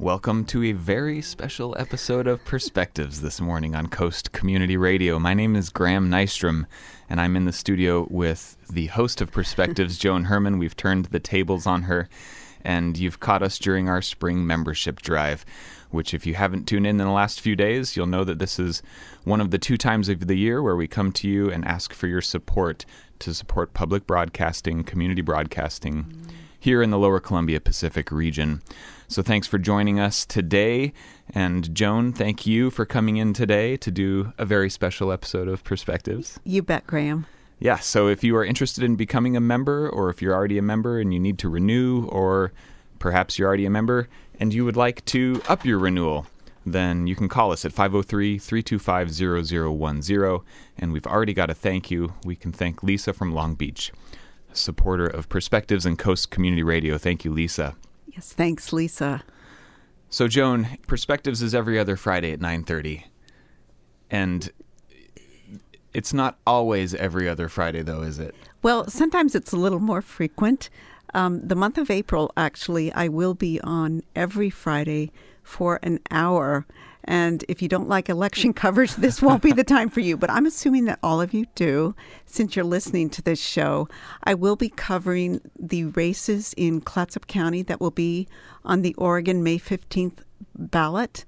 Welcome to a very special episode of Perspectives this morning on Coast Community Radio. My name is Graham Nystrom, and I'm in the studio with the host of Perspectives, Joan Herman. We've turned the tables on her, and you've caught us during our spring membership drive, which if you haven't tuned in the last few days, you'll know that this is one of the 2 times of the year where we come to you and ask for your support to support public broadcasting, community broadcasting here in the Lower Columbia Pacific region. So thanks for joining us today. And Joan, thank you for coming in today to do a very special episode of Perspectives. You bet, Graham. Yeah, so if you are interested in becoming a member, or if you're already a member and you need to renew, or perhaps you're already a member and you would like to up your renewal, then you can call us at 503-325-0010. And we've already got a thank you. We can thank Lisa from Long Beach, a supporter of Perspectives and Coast Community Radio. Thank you, Lisa. Yes, thanks, Lisa. So, Joan, Perspectives is every other Friday at 9:30. And it's not always every other Friday, though, is it? Well, sometimes it's a little more frequent. The month of April, actually, I will be on every Friday for an hour. And if you don't like election coverage, this won't be the time for you. But I'm assuming that all of you do, since you're listening to this show. I will be covering the races in Clatsop County that will be on the Oregon May 15th ballot.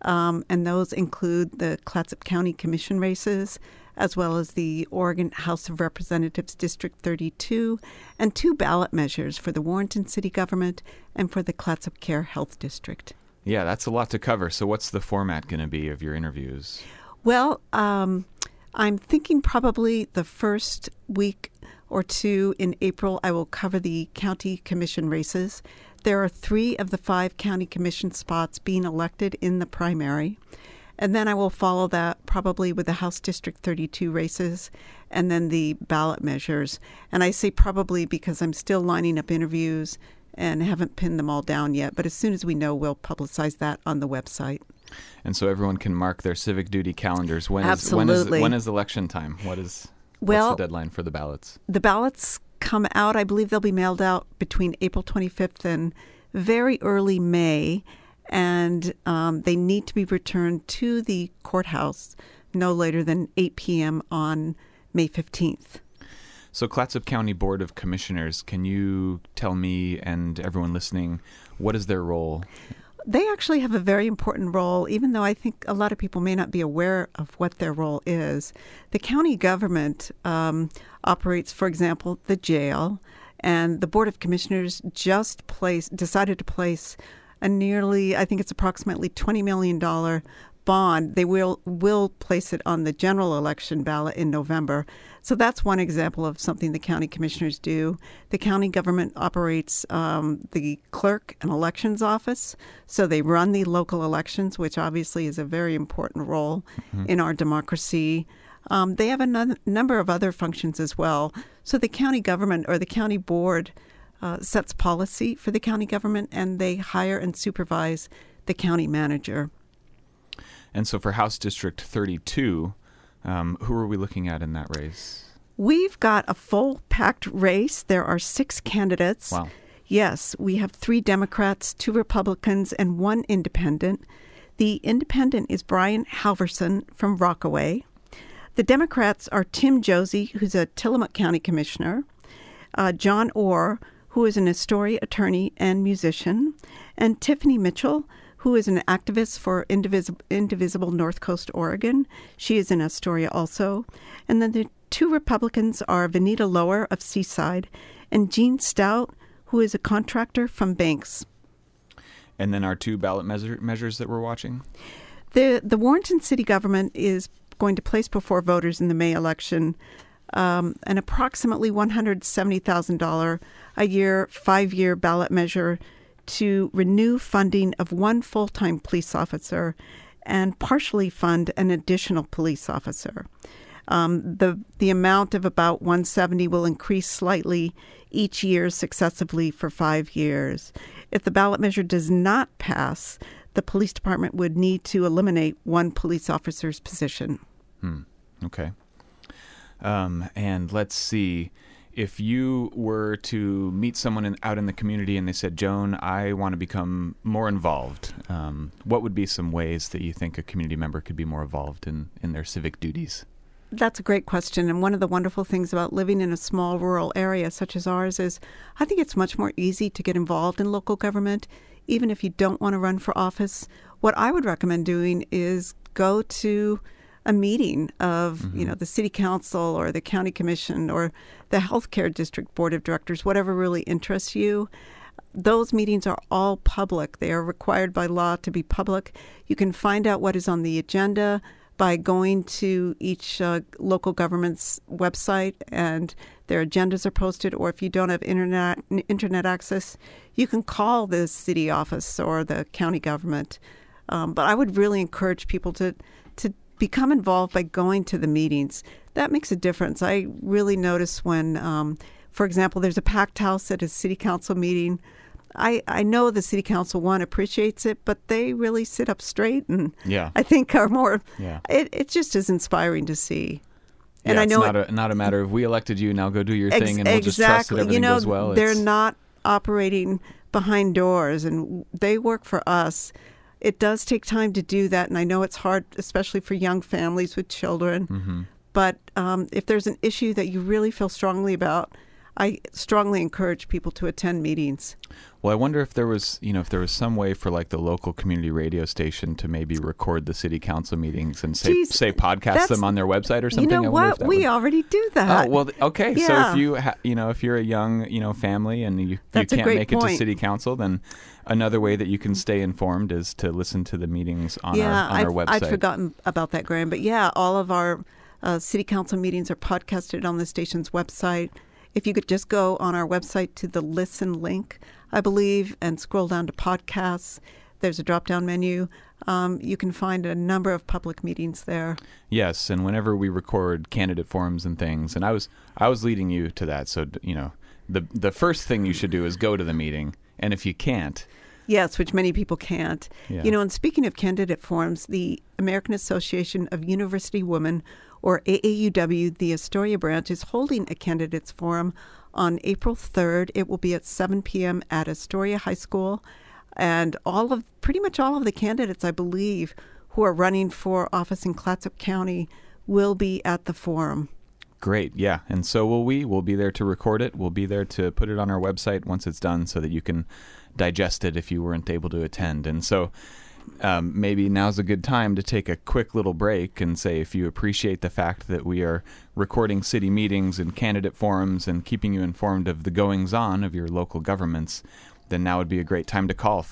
And those include the Clatsop County Commission races, as well as the Oregon House of Representatives District 32, and 2 ballot measures for the Warrenton City Government and for the Clatsop Care Health District. Yeah, that's a lot to cover. So what's the format going to be of your interviews? Well, I'm thinking probably the first week or 2 in April, I will cover the county commission races. There are 3 of the 5 county commission spots being elected in the primary. And then I will follow that probably with the House District 32 races and then the ballot measures. And I say probably because I'm still lining up interviews and haven't pinned them all down yet. But as soon as we know, we'll publicize that on the website. And so everyone can mark their civic duty calendars. Absolutely. When is election time? What's the deadline for the ballots? The ballots come out, I believe they'll be mailed out between April 25th and very early May. And they need to be returned to the courthouse no later than 8 p.m. on May 15th. So Clatsop County Board of Commissioners, can you tell me and everyone listening, what is their role? They actually have a very important role, even though I think a lot of people may not be aware of what their role is. The county government operates, for example, the jail, and the Board of Commissioners just decided to place a nearly, I think it's approximately $20 million bond. They will place it on the general election ballot in November. So that's one example of something the county commissioners do. The county government operates the clerk and elections office. So they run the local elections, which obviously is a very important role in our democracy. They have a number of other functions as well. So the county government or the county board sets policy for the county government, and they hire and supervise the county manager. And so for House District 32, who are we looking at in that race? We've got a full packed race. There are 6 candidates. Wow. Yes, we have 3 Democrats, 2 Republicans, and 1 independent. The independent is Brian Halverson from Rockaway. The Democrats are Tim Josie, who's a Tillamook County Commissioner, John Orr, who is an Astoria attorney and musician, and Tiffany Mitchell, who is an activist for Indivisible North Coast Oregon. She is in Astoria also. And then the 2 Republicans are Vanita Lower of Seaside and Jean Stout, who is a contractor from Banks. And then our 2 ballot measures that we're watching? The Warrenton City Government is going to place before voters in the May election an approximately $170,000 a year, 5-year ballot measure to renew funding of 1 full-time police officer and partially fund an additional police officer. The amount of about $170 will increase slightly each year successively for 5 years. If the ballot measure does not pass, the police department would need to eliminate 1 police officer's position. Okay. And let's see. if you were to meet someone out in the community and they said, Joan, I want to become more involved, what would be some ways that you think a community member could be more involved in their civic duties? That's a great question. And one of the wonderful things about living in a small rural area such as ours is I think it's much more easy to get involved in local government, even if you don't want to run for office. What I would recommend doing is go to a meeting of, the city council or the county commission or the healthcare district board of directors, whatever really interests you. Those meetings are all public. They are required by law to be public. You can find out what is on the agenda by going to each local government's website, and their agendas are posted. Or if you don't have internet access, you can call the city office or the county government. But I would really encourage people to become involved by going to the meetings. That makes a difference. I really notice when, for example, there's a packed house at a city council meeting. I know the city council, one, appreciates it, but they really sit up straight and I think are more, it's just as inspiring to see. And I know it's not a matter of we elected you, now go do your thing, and we'll just trust that everything goes well. They're not operating behind doors, and they work for us. It does take time to do that, and I know it's hard, especially for young families with children. But if there's an issue that you really feel strongly about, I strongly encourage people to attend meetings. Well, I wonder if there was, some way for like the local community radio station to maybe record the city council meetings and say podcast them on their website or something. You know what? We already do that. Oh, well, okay. Yeah. So if if you're a young, family and you can't make it to city council, then another way that you can stay informed is to listen to the meetings on our website. I'd forgotten about that, Graham. But all of our city council meetings are podcasted on the station's website. If you could just go on our website to the Listen link, I believe, and scroll down to podcasts, there's a drop-down menu. You can find a number of public meetings there. Yes, and whenever we record candidate forums and things, and I was leading you to that, so the first thing you should do is go to the meeting, and if you can't. Yes, which many people can't. Yeah. And speaking of candidate forums, the American Association of University Women, or AAUW, the Astoria branch, is holding a candidates forum on April 3rd. It will be at 7 p.m. at Astoria High School. And pretty much all of the candidates, I believe, who are running for office in Clatsop County will be at the forum. Great, yeah. And so will we. We'll be there to record it. We'll be there to put it on our website once it's done so that you can digest it if you weren't able to attend. And so maybe now's a good time to take a quick little break and say if you appreciate the fact that we are recording city meetings and candidate forums and keeping you informed of the goings-on of your local governments, then now would be a great time to call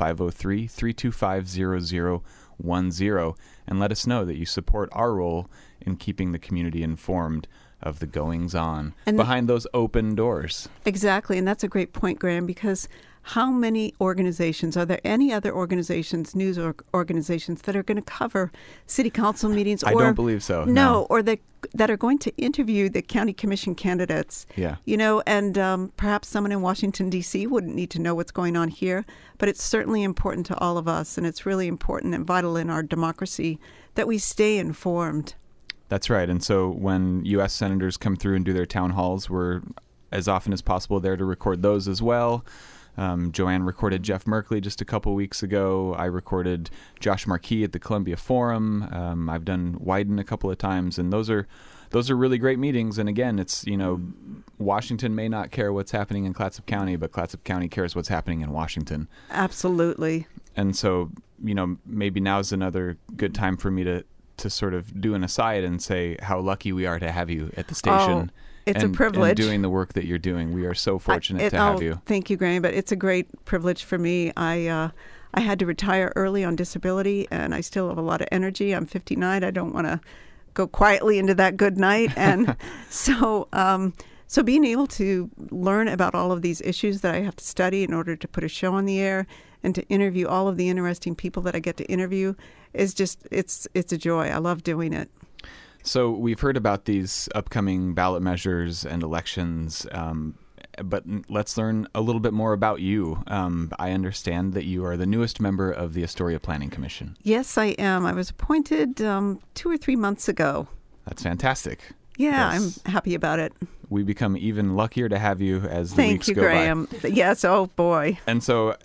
503-325-0010 and let us know that you support our role in keeping the community informed of the goings-on behind those open doors. Exactly, and that's a great point, Graham, because how many organizations, are there any other organizations, news organizations that are going to cover city council meetings? I don't believe so. No, or that are going to interview the county commission candidates. Yeah. And perhaps someone in Washington, D.C. wouldn't need to know what's going on here, but it's certainly important to all of us, and it's really important and vital in our democracy that we stay informed. That's right. And so when U.S. senators come through and do their town halls, we're as often as possible there to record those as well. Joanne recorded Jeff Merkley just a couple weeks ago. I recorded Josh Markey at the Columbia Forum. I've done Wyden a couple of times, and those are really great meetings. And again, it's Washington may not care what's happening in Clatsop County, but Clatsop County cares what's happening in Washington. Absolutely. And so maybe now's another good time for me to sort of do an aside and say how lucky we are to have you at the station. It's a privilege. And doing the work that you're doing. We are so fortunate to have you. Thank you, Graham. But it's a great privilege for me. I had to retire early on disability, and I still have a lot of energy. I'm 59. I don't want to go quietly into that good night. And so being able to learn about all of these issues that I have to study in order to put a show on the air and to interview all of the interesting people that I get to interview is just, it's a joy. I love doing it. So we've heard about these upcoming ballot measures and elections, but let's learn a little bit more about you. I understand that you are the newest member of the Astoria Planning Commission. Yes, I am. I was appointed 2 or 3 months ago. That's fantastic. Yeah, yes. I'm happy about it. we become even luckier to have you as the Thank weeks you, go Graham. by. Yes, oh boy. And so,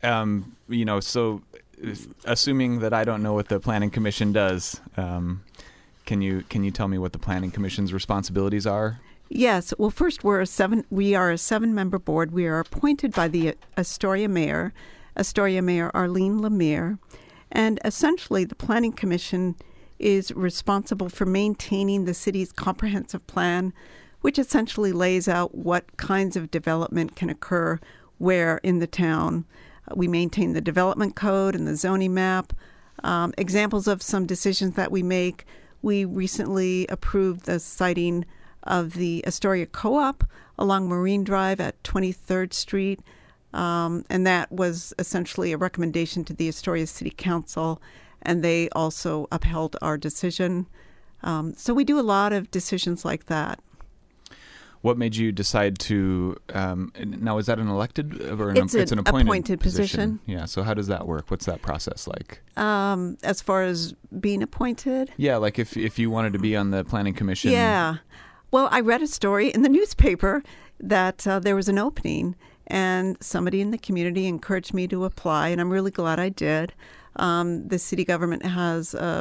so assuming that I don't know what the Planning Commission does, can you tell me what the Planning Commission's responsibilities are? Yes. Well, first, we are a 7-member board. We are appointed by the Astoria Mayor Arlene Lemire. And essentially, the Planning Commission is responsible for maintaining the city's comprehensive plan, which essentially lays out what kinds of development can occur where in the town. We maintain the development code and the zoning map. Examples of some decisions that we make: we recently approved the siting of the Astoria Co-op along Marine Drive at 23rd Street. And that was essentially a recommendation to the Astoria City Council, and they also upheld our decision. So we do a lot of decisions like that. What made you decide to, now is that an elected or it's an appointed position? Yeah, so how does that work? What's that process like? As far as being appointed? Yeah, like if you wanted to be on the Planning Commission. Yeah. Well, I read a story in the newspaper that there was an opening, and somebody in the community encouraged me to apply, and I'm really glad I did. The city government has a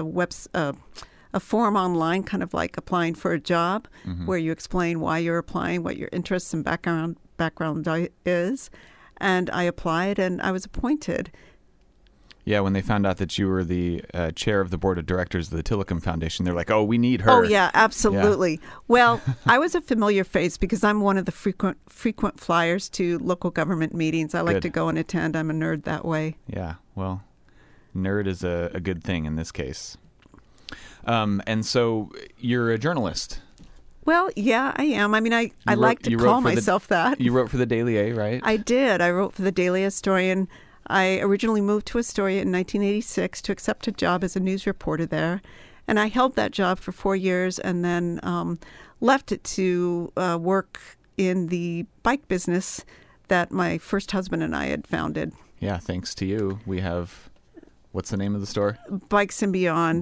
form online, kind of like applying for a job, where you explain why you're applying, what your interests and background is. And I applied, and I was appointed. Yeah, when they found out that you were the chair of the board of directors of the Tillicum Foundation, they're like, oh, we need her. Oh, yeah, absolutely. Yeah. Well, I was a familiar face because I'm one of the frequent flyers to local government meetings. I like to go and attend. I'm a nerd that way. Yeah, well, nerd is a good thing in this case. And so you're a journalist. Well, yeah, I am. I mean, I like to call myself that. You wrote for the Daily A, right? I did. I wrote for the Daily Astorian. I originally moved to Astoria in 1986 to accept a job as a news reporter there. And I held that job for 4 years and then left it to work in the bike business that my first husband and I had founded. Yeah, thanks to you. We have, what's the name of the store? Bikes and Beyond.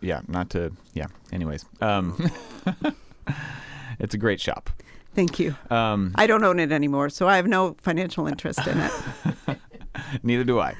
Anyways. It's a great shop. Thank you. I don't own it anymore, so I have no financial interest in it. Neither do I.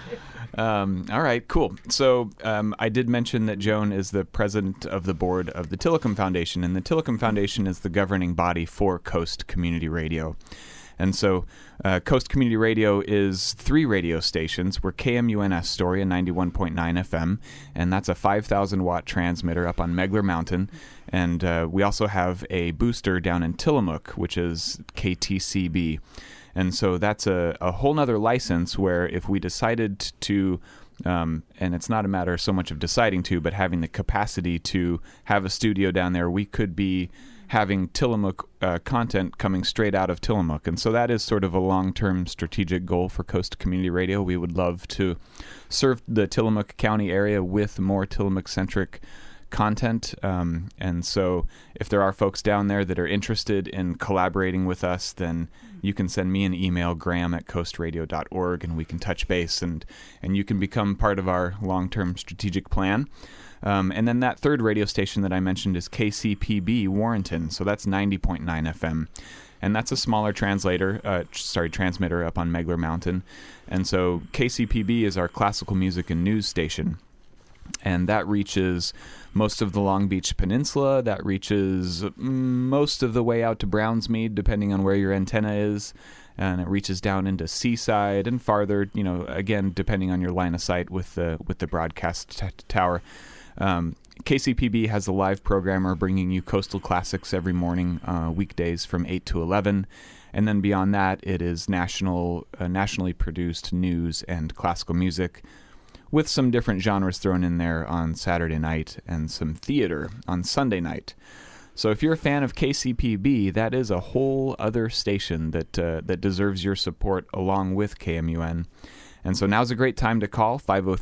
All right, cool. So I did mention that Joan is the president of the board of the Tillicum Foundation, and the Tillicum Foundation is the governing body for Coast Community Radio. And so Coast Community Radio is 3 radio stations. We're KMUN Astoria 91.9 FM, and that's a 5,000-watt transmitter up on Megler Mountain. And we also have a booster down in Tillamook, which is KTCB. And so that's a whole nother license where if we decided to, and it's not a matter so much of deciding to, but having the capacity to have a studio down there, we could be having Tillamook content coming straight out of Tillamook. And so that is sort of a long-term strategic goal for Coast Community Radio. We would love to serve the Tillamook County area with more Tillamook-centric content. And so if there are folks down there that are interested in collaborating with us, then you can send me an email, graham@coastradio.org, and we can touch base and you can become part of our long-term strategic plan. And then that third radio station that I mentioned is KCPB Warrenton. So that's 90.9 FM. And that's a smaller transmitter up on Megler Mountain. And so KCPB is our classical music and news station. And that reaches most of the Long Beach Peninsula. That reaches most of the way out to Brownsmead, depending on where your antenna is. And it reaches down into Seaside and farther, again, depending on your line of sight with the broadcast tower. KCPB has a live programmer bringing you coastal classics every morning, weekdays from 8 to 11. And then beyond that, it is nationally produced news and classical music, with some different genres thrown in there on Saturday night and some theater on Sunday night. So if you're a fan of KCPB, that is a whole other station that deserves your support along with KMUN. And so now's a great time to call,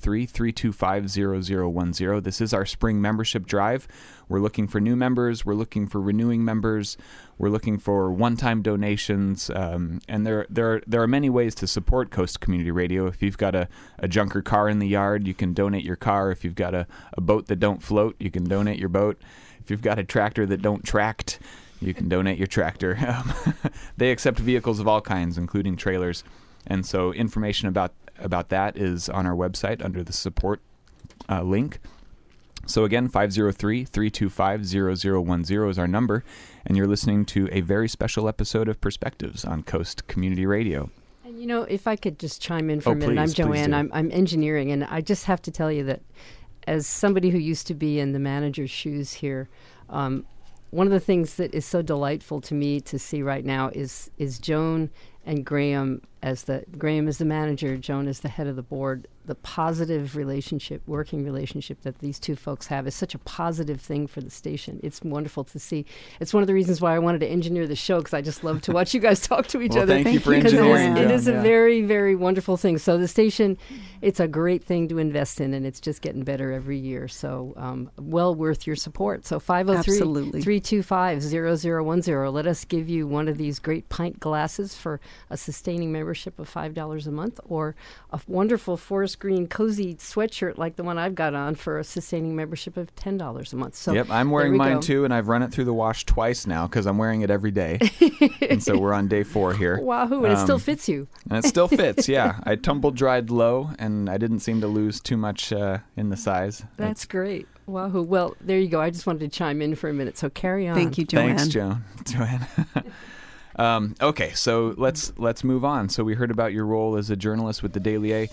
503-325-0010. This is our spring membership drive. We're looking for new members. We're looking for renewing members. We're looking for one-time donations. And there are many ways to support Coast Community Radio. If you've got a junker car in the yard, you can donate your car. If you've got a boat that don't float, you can donate your boat. If you've got a tractor that don't tract, You can donate your tractor. They accept vehicles of all kinds, including trailers. And so information about that is on our website under the support link. So again, 503-325-0010 is our number. And you're listening to a very special episode of Perspectives on Coast Community Radio. And, you know, if I could just chime in for a minute. Please, I'm Joanne. I'm engineering. And I just have to tell you that as somebody who used to be in the manager's shoes here, one of the things that is so delightful to me to see right now is Joan and Graham Graham is the manager, Joan is the head of the board. The positive working relationship that these two folks have is such a positive thing for the station. It's wonderful to see. It's one of the reasons why I wanted to engineer the show, because I just love to watch you guys talk to each other. Thank you for engineering. It is a very, very wonderful thing. So the station, it's a great thing to invest in, and it's just getting better every year. So well worth your support. So 503-325-0010. Let us give you one of these great pint glasses for a sustaining membership of $5 a month, or a wonderful forest green cozy sweatshirt like the one I've got on for a sustaining membership of $10 a month. So yep, I'm wearing mine too, and I've run it through the wash twice now because I'm wearing it every day. And so we're on day 4 here. Wahoo, and it still fits you. And it still fits, yeah. I tumble dried low, and I didn't seem to lose too much in the size. That's great. Wahoo. Well, there you go. I just wanted to chime in for a minute, so carry on. Thank you, Joanne. Thanks, Joanne. Okay, so let's move on. So we heard about your role as a journalist with the Daily A.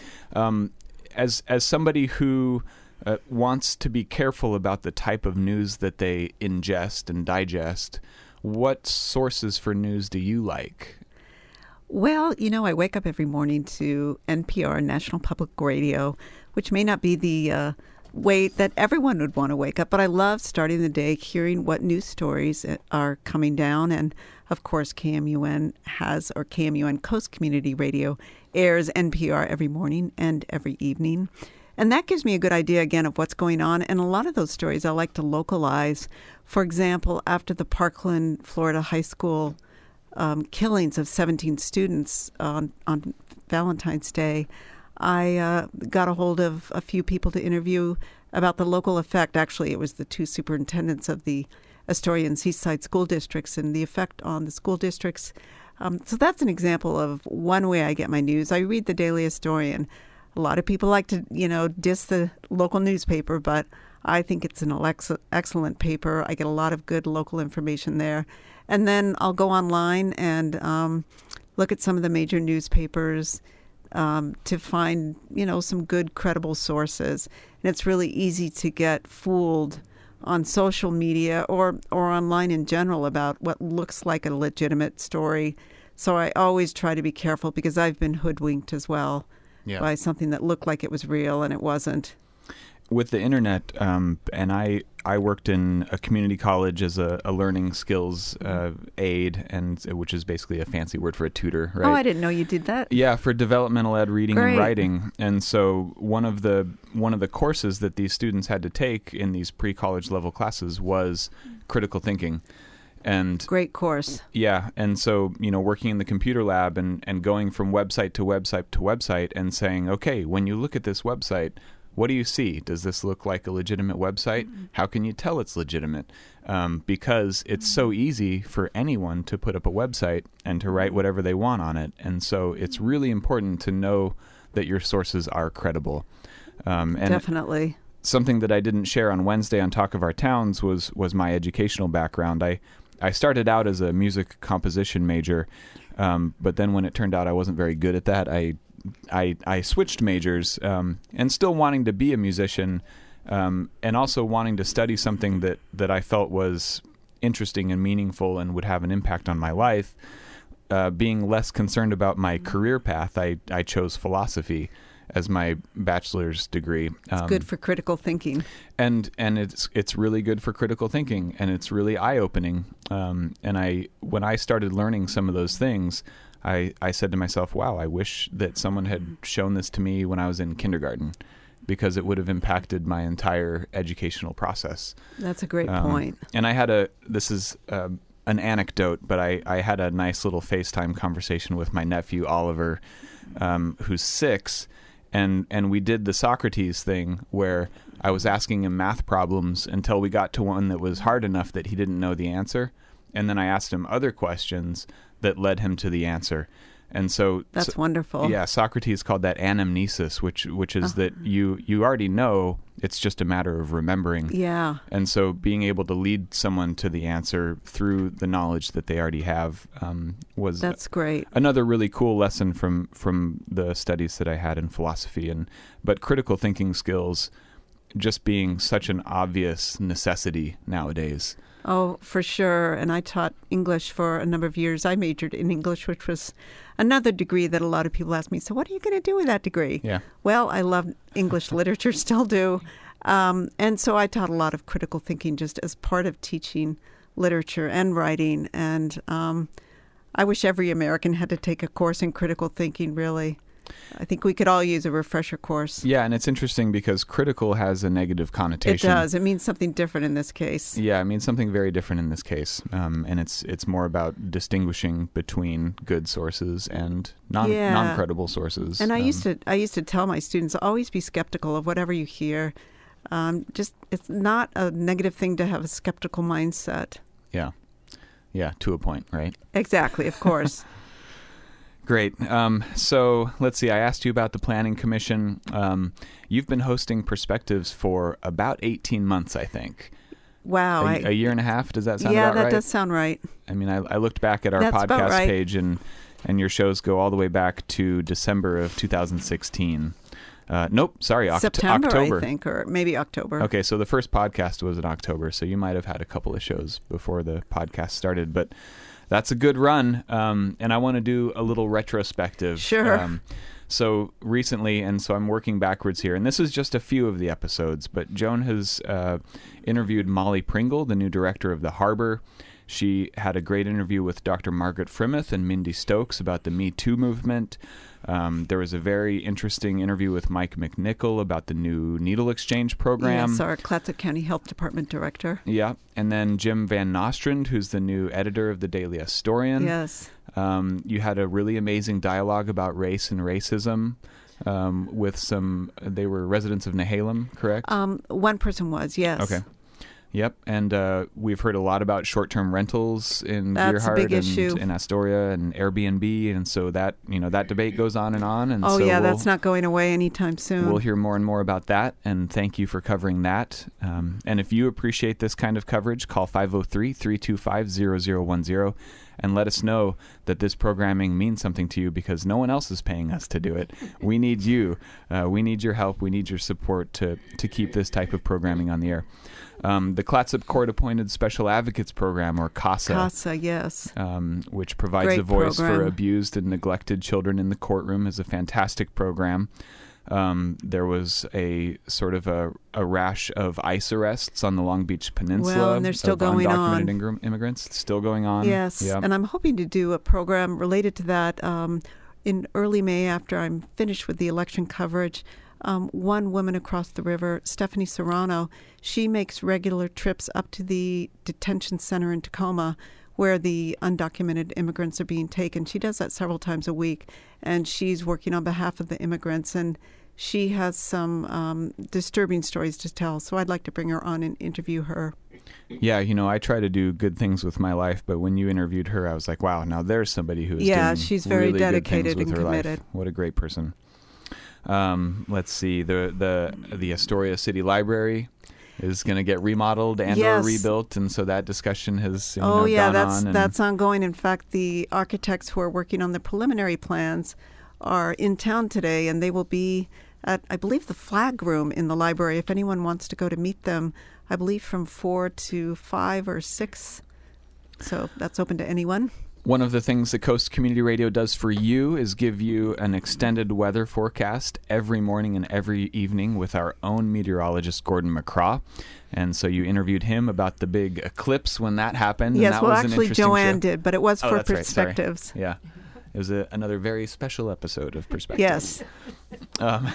As somebody who wants to be careful about the type of news that they ingest and digest, what sources for news do you like? Well, you know, I wake up every morning to NPR, National Public Radio, which may not be the way that everyone would want to wake up, but I love starting the day hearing what news stories are coming down. And of course, KMUN Coast Community Radio airs NPR every morning and every evening. And that gives me a good idea, again, of what's going on. And a lot of those stories I like to localize. For example, after the Parkland, Florida high school killings of 17 students on Valentine's Day, I got a hold of a few people to interview about the local effect. Actually, it was the 2 superintendents of the Astoria and Seaside school districts and the effect on the school districts. So that's an example of one way I get my news. I read the Daily Historian. A lot of people like to, diss the local newspaper, but I think it's an excellent paper. I get a lot of good local information there. And then I'll go online and look at some of the major newspapers to find, some good, credible sources. And it's really easy to get fooled on social media or online in general about what looks like a legitimate story. So I always try to be careful because I've been hoodwinked as well by something that looked like it was real and it wasn't. With the internet, and I worked in a community college as a learning skills aide, and which is basically a fancy word for a tutor, right? Oh, I didn't know you did that. Yeah, for developmental ed reading Great. and writing. And so one of the courses that these students had to take in these pre-college level classes was critical thinking. And great course. Yeah, and so, working in the computer lab and going from website to website to website and saying, okay, when you look at this website, what do you see? Does this look like a legitimate website? Mm-hmm. How can you tell it's legitimate? Because it's so easy for anyone to put up a website and to write whatever they want on it. And so it's really important to know that your sources are credible. And definitely. Something that I didn't share on Wednesday on Talk of Our Towns was my educational background. I started out as a music composition major, but then when it turned out I wasn't very good at that, I switched majors, and still wanting to be a musician, and also wanting to study something that I felt was interesting and meaningful and would have an impact on my life. Being less concerned about my career path, I chose philosophy as my bachelor's degree. It's good for critical thinking. And it's really good for critical thinking, and it's really eye-opening. And when I started learning some of those things, I said to myself, wow, I wish that someone had shown this to me when I was in kindergarten, because it would have impacted my entire educational process. That's a great point. And I had this is an anecdote, but I had a nice little FaceTime conversation with my nephew, Oliver, who's 6, and we did the Socrates thing where I was asking him math problems until we got to one that was hard enough that he didn't know the answer. and then I asked him other questions that led him to the answer. And so that's wonderful. Yeah, Socrates called that anamnesis, which is that you already know, it's just a matter of remembering. Yeah. And so being able to lead someone to the answer through the knowledge that they already have was that's great. Another really cool lesson from the studies that I had in philosophy. But critical thinking skills just being such an obvious necessity nowadays. Oh, for sure. And I taught English for a number of years. I majored in English, which was another degree that a lot of people ask me, so what are you going to do with that degree? Yeah. Well, I love English literature, still do. And so I taught a lot of critical thinking just as part of teaching literature and writing. And I wish every American had to take a course in critical thinking, really. I think we could all use a refresher course. Yeah, and it's interesting because critical has a negative connotation. It does. It means something different in this case. Yeah, it means something very different in this case. And it's more about distinguishing between good sources and non-credible sources. And I used to tell my students, always be skeptical of whatever you hear. It's not a negative thing to have a skeptical mindset. Yeah. Yeah, to a point, right? Exactly, of course. Great. So let's see. I asked you about the Planning Commission. You've been hosting Perspectives for about 18 months, I think. Wow. A year and a half? Does that sound about right? Yeah, that does sound right. I mean, I looked back at our That's podcast right. page, and your shows go all the way back to December of 2016. Nope, sorry, September, October. I think, or maybe October. Okay, so the first podcast was in October, so you might have had a couple of shows before the podcast started, but that's a good run, and I want to do a little retrospective. Sure. So recently, and so I'm working backwards here, and this is just a few of the episodes, but Joan has interviewed Molly Pringle, the new director of the Harbor. She had a great interview with Dr. Margaret Frimouth and Mindy Stokes about the Me Too movement. There was a very interesting interview with Mike McNichol about the new needle exchange program. Yes, our Clatsop County Health Department director. Yeah, and then Jim Van Nostrand, who's the new editor of the Daily Historian. Yes. You had a really amazing dialogue about race and racism with they were residents of Nehalem, correct? One person was, yes. Okay. Yep, and we've heard a lot about short-term rentals in Beerhard and Astoria and Airbnb, and so that debate goes on. And so that's not going away anytime soon. We'll hear more and more about that, and thank you for covering that. And if you appreciate this kind of coverage, call 503-325-0010 and let us know that this programming means something to you, because no one else is paying us to do it. We need you. We need your help. We need your support to keep this type of programming on the air. The Clatsop Court-Appointed Special Advocates Program, or CASA. CASA, yes. Which provides Great a voice program for abused and neglected children in the courtroom, is a fantastic program. There was a sort of a rash of ICE arrests on the Long Beach Peninsula. Well, and they're still going on. Undocumented immigrants. It's still going on. Yes, yep. And I'm hoping to do a program related to that in early May after I'm finished with the election coverage. One woman across the river, Stephanie Serrano, she makes regular trips up to the detention center in Tacoma where the undocumented immigrants are being taken. She does that several times a week, and she's working on behalf of the immigrants, and she has some disturbing stories to tell, so I'd like to bring her on and interview her. Yeah, I try to do good things with my life, but when you interviewed her, I was like, wow, now there's somebody who is doing she's very really dedicated good things with and her committed. Life. What a great person. Let's see, the Astoria City Library is going to get remodeled and or rebuilt, and so that discussion has gone on. That's ongoing. In fact, the architects who are working on the preliminary plans are in town today, and they will be at, I believe, the Flag Room in the library. If anyone wants to go to meet them, I believe from 4 to 5 or 6. So that's open to anyone. One of the things that Coast Community Radio does for you is give you an extended weather forecast every morning and every evening with our own meteorologist, Gordon McCraw. And so you interviewed him about the big eclipse when that happened. Yes, and that well, was actually, an interesting Joanne show. did, but it was for that's Perspectives. Right. Yeah. It was another very special episode of Perspectives. Yes.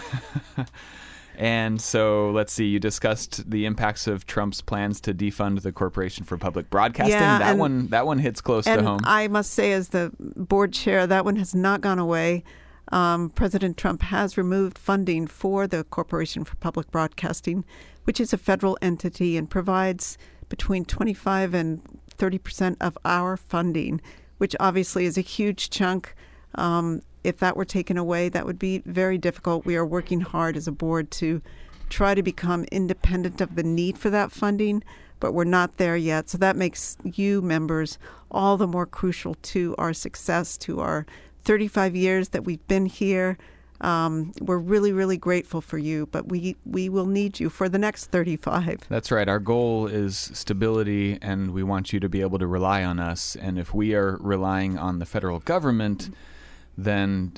And so, let's see, you discussed the impacts of Trump's plans to defund the Corporation for Public Broadcasting. Yeah, that one hits close to home. And I must say, as the board chair, that one has not gone away. President Trump has removed funding for the Corporation for Public Broadcasting, which is a federal entity and provides between 25 and 30% of our funding, which obviously is a huge chunk. If that were taken away, that would be very difficult. We are working hard as a board to try to become independent of the need for that funding, but we're not there yet. So that makes you members all the more crucial to our success, to our 35 years that we've been here. We're really, really grateful for you, but we will need you for the next 35. That's right. Our goal is stability, and we want you to be able to rely on us. And if we are relying on the federal government, then,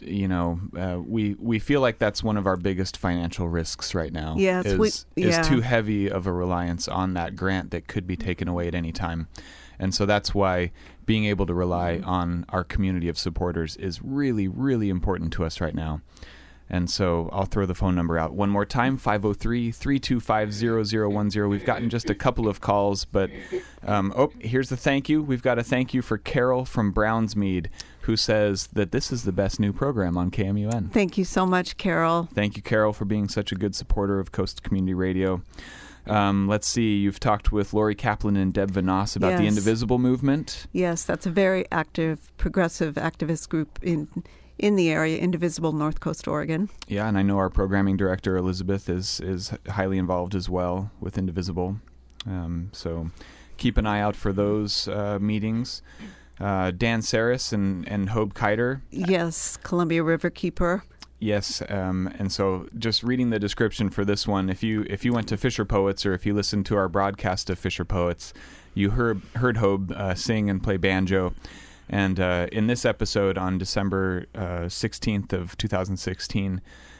we feel like that's one of our biggest financial risks right now. Yes, is too heavy of a reliance on that grant that could be taken away at any time. And so that's why being able to rely on our community of supporters is really, really important to us right now. And so I'll throw the phone number out one more time, 503-325-0010. We've gotten just a couple of calls, but here's the thank you. We've got a thank you for Carol from Brownsmead, who says that this is the best new program on KMUN. Thank you so much, Carol. Thank you, Carol, for being such a good supporter of Coast Community Radio. Let's see, you've talked with Lori Kaplan and Deb Vanoss about the Indivisible movement. Yes, that's a very active, progressive activist group in the area, Indivisible, North Coast, Oregon. Yeah, and I know our programming director, Elizabeth, is highly involved as well with Indivisible. So keep an eye out for those meetings. Dan Saris and Hobe Kiter. Yes, Columbia River Keeper. Yes, and so just reading the description for this one, if you went to Fisher Poets, or if you listened to our broadcast of Fisher Poets, you heard Hobe sing and play banjo. And in this episode on December 16th of 2016,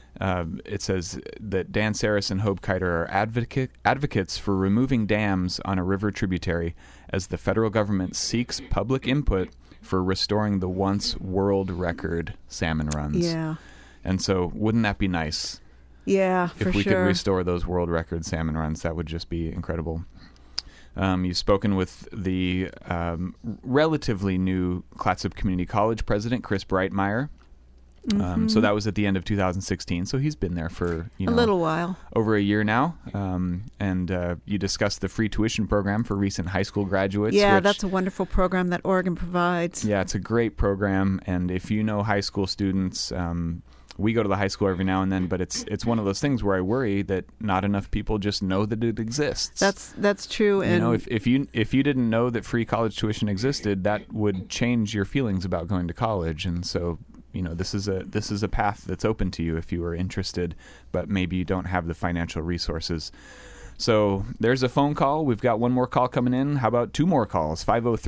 it says that Dan Saris and Hobe Kiter are advocates for removing dams on a river tributary as the federal government seeks public input for restoring the once world record salmon runs. Yeah. And so wouldn't that be nice? Yeah, for sure. If we could restore those world record salmon runs, that would just be incredible. You've spoken with the relatively new Clatsop Community College president, Chris Breitmeyer. So that was at the end of 2016. So he's been there for a little while, over a year now. And you discussed the free tuition program for recent high school graduates. Yeah, that's a wonderful program that Oregon provides. Yeah, it's a great program. And if you know high school students, we go to the high school every now and then, but it's one of those things where I worry that not enough people just know that it exists. That's true. And if you didn't know that free college tuition existed, that would change your feelings about going to college. And so, this is a path that's open to you if you are interested, but maybe you don't have the financial resources. So there's a phone call. We've got one more call coming in. How about two more calls?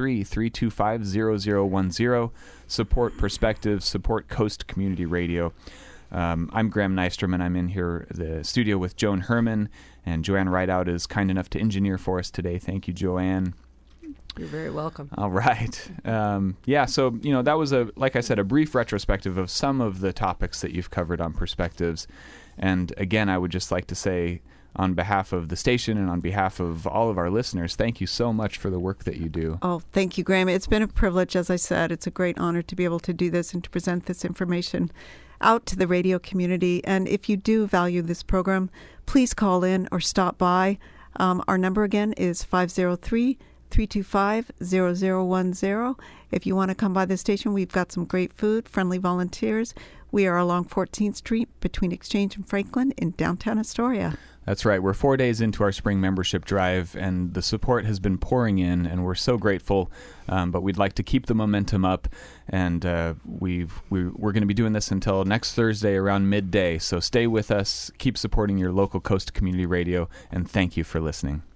503-325-0010. Support Perspectives, support Coast Community Radio. I'm Graham Nystrom, and I'm in here the studio with Joan Herman, and Joanne Rideout is kind enough to engineer for us today. Thank you, Joanne. You're very welcome. All right. So, that was, like I said, a brief retrospective of some of the topics that you've covered on Perspectives. And again, I would just like to say, on behalf of the station and on behalf of all of our listeners, thank you so much for the work that you do. Oh, thank you, Graham. It's been a privilege, as I said. It's a great honor to be able to do this and to present this information out to the radio community. And if you do value this program, please call in or stop by. Our number again is 503-325-0010. If you want to come by the station, we've got some great food, friendly volunteers. We are along 14th Street between Exchange and Franklin in downtown Astoria. That's right. We're 4 days into our spring membership drive, and the support has been pouring in, and we're so grateful. But we'd like to keep the momentum up, and we're going to be doing this until next Thursday around midday. So stay with us, keep supporting your local Coast Community Radio, and thank you for listening.